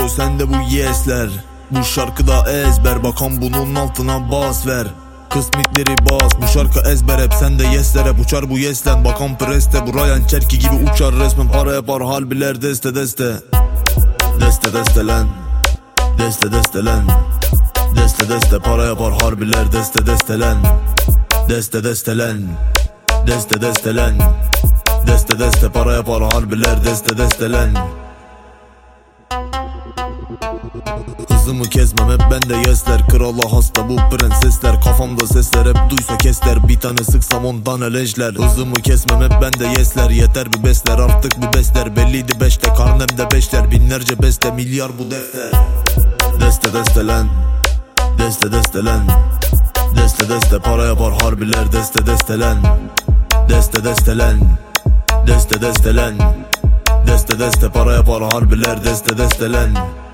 Bro sende bu yesler, bu şarkıda ezber. Bakan bunun altına bas ver, kısmetleri bas. Bu şarkı ezber, hep sende yesler. Hep uçar bu yeslen, bakan preste. Bu Ryan Çerki gibi uçar resmen. Para yapar harbiler deste deste. Deste deste lan, deste deste lan. Deste deste para yapar harbiler deste deste lan. Deste deste lan, deste deste lan. Deste deste para yapar harbiler deste deste lan. Hızımı kesmem, hep bende yesler. Krala hasta bu prensesler. Kafamda sesler, hep duysa kesler. Bir tane sıksam 10 tane leşler. Hızımı kesmem, hep bende yesler. Yeter bir besler, artık bir besler. Belliydi 5'te, karnemde 5'ler. Binlerce beste, milyar bu defter. Deste deste lan, deste deste lan. Deste deste para yapar harbiler deste deste lan. Deste deste lan, deste deste lan. Deste deste para yapar harbiler deste deste lan.